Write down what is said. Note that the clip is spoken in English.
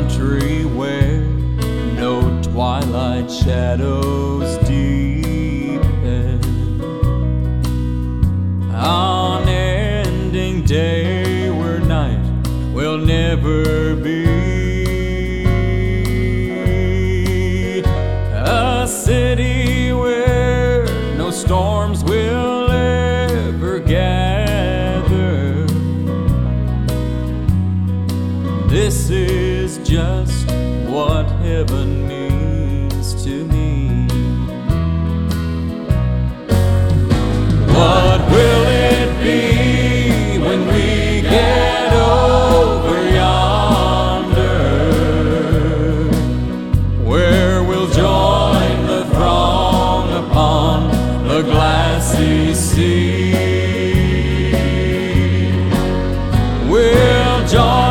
country where no twilight shadows deepen. Unending day where night will never be. A city where no storms will ever gather. This is just what heaven means to me. What will it be when we get over yonder, where we'll join the throng upon the glassy sea? We'll join